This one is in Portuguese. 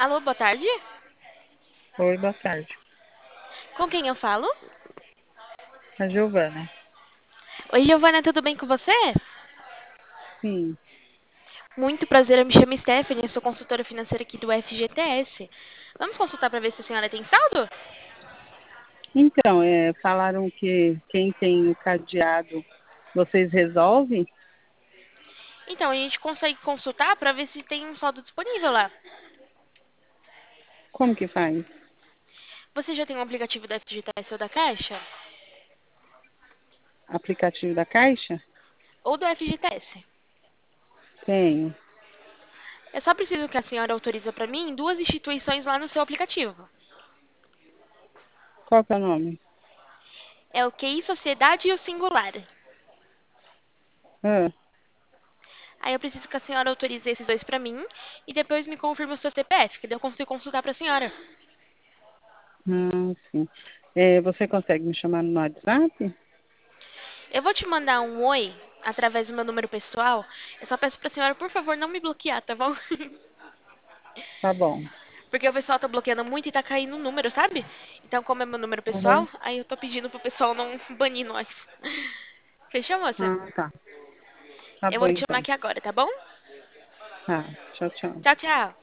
Alô, boa tarde. Oi, boa tarde. Com quem eu falo? A Giovana. Oi, Giovana, tudo bem com você? Sim. Muito prazer, eu me chamo Stephanie, eu sou consultora financeira aqui do FGTS. Vamos consultar para ver se a senhora tem saldo? Então, falaram que quem tem o cadeado, vocês resolvem? Então, a gente consegue consultar para ver se tem um saldo disponível lá. Como que faz? Você já tem um aplicativo da FGTS ou da Caixa? Aplicativo da Caixa? Ou do FGTS? Tenho. É só preciso que a senhora autoriza para mim duas instituições lá no seu aplicativo. Qual que é o nome? É o QI Sociedade e o Singular. Ah, Aí eu preciso que a senhora autorize esses dois para mim e depois me confirme o seu CPF, que daí eu consigo consultar para a senhora. sim. Você consegue me chamar no WhatsApp? Eu vou te mandar um oi através do meu número pessoal. Eu só peço pra senhora, por favor, não me bloquear, tá bom? Tá bom. Porque o pessoal tá bloqueando muito e tá caindo o número, sabe? Então, como é meu número pessoal, Uhum. aí eu tô pedindo pro pessoal não banir nós. Fechou, moça? Ah, tá. Tá Eu bom, vou te chamar então. aqui agora, tá bom? Tá. Tchau, tchau. Tchau, tchau.